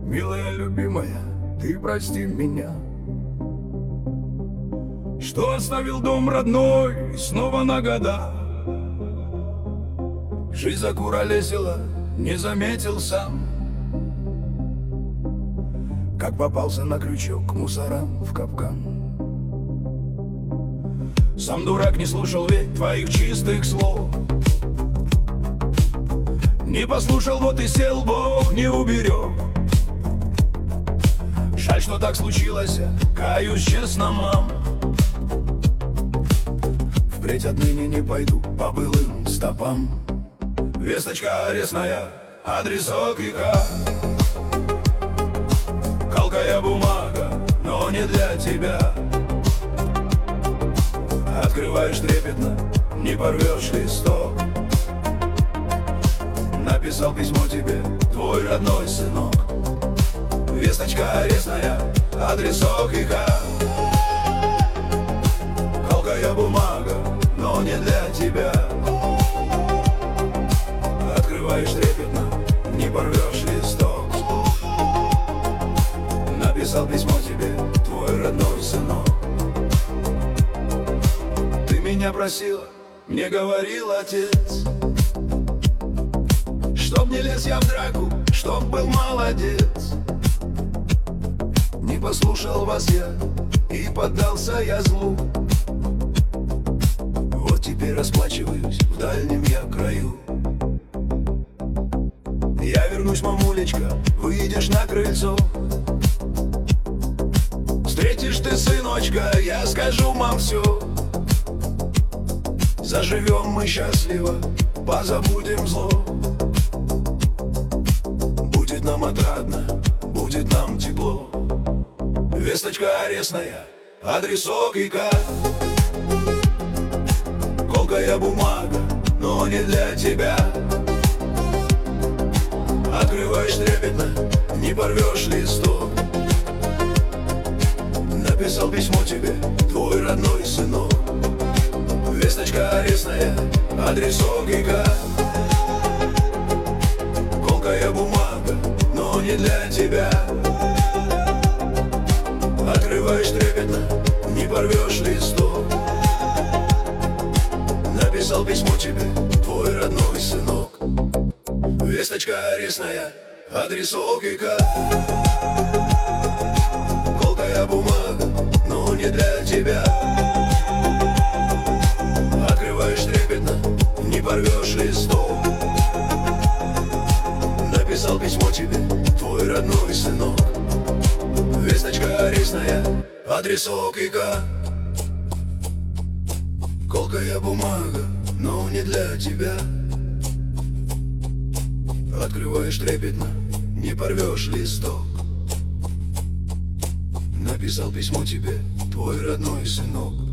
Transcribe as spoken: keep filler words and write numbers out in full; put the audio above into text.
Милая, любимая, ты прости меня, что оставил дом родной снова на года. Жизнь закуролесила, не заметил сам, как попался на крючок к мусорам в капкан. Сам дурак не слушал ведь твоих чистых слов, не послушал, вот и сел, Бог не уберег. Жаль, что так случилось, каюсь честно, мам. Впредь отныне не пойду по былым стопам. Весточка арестная, адрес ОКК. Колкая бумага, но не для тебя. Открываешь трепетно, не порвешь листок. Написал письмо тебе твой родной сынок. Весточка арестная, адрес ОКК. Колкая бумага, но не для тебя. Открываешь трепетно, не порвешь листок. Написал письмо тебе твой родной сынок. Ты меня просила, мне говорил отец, чтоб не лез я в драку, чтоб был молодец. Не послушал вас я и поддался я злу. Вот теперь расплачиваюсь в дальнем я краю. Я вернусь, мамулечка, выйдешь на крыльцо. Встретишь ты сыночка, я скажу мам все. Заживем мы счастливо, позабудем зло. Будет нам отрадно, будет нам тепло. Весточка арестная, адрес ОКК. Колкая бумага, но не для тебя. Открываешь трепетно, не порвешь листок. Написал письмо тебе твой родной сынок. Весточка арестная, адрес ОКК. Колкая бумага, но не для тебя. Открываешь трепетно, не порвешь листок. Написал письмо тебе твой родной сынок. Весточка арестная, адрес ОКК. Колкая бумага, но не для тебя. Открываешь трепетно, не порвешь листок. Написал письмо тебе твой родной сынок. Весточка арестная, адрес ОКК. Колкая бумага, но не для тебя. Открываешь трепетно, не порвешь листок. Написал письмо тебе твой родной сынок.